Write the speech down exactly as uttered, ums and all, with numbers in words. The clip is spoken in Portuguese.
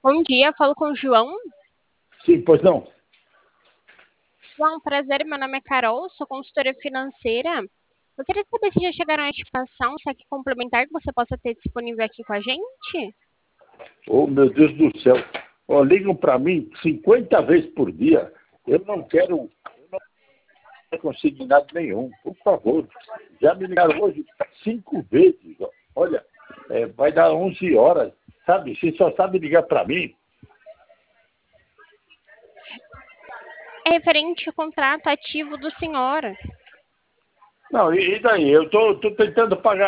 Bom dia, falo com o João. Sim, pois não. João, prazer, meu nome é Carol, sou consultora financeira. Eu queria saber se já chegaram a te passar um cheque complementar que você possa ter disponível aqui com a gente. Oh, meu Deus do céu. Oh, ligam para mim cinquenta vezes por dia. Eu não quero, eu não quero consignado nenhum. Por favor. Já me ligaram hoje cinco vezes. Ó. Olha, é, vai dar onze horas. Sabe, você só sabe ligar para mim. É referente ao contrato ativo do senhor. Não, e, e daí? Eu estou tentando pagar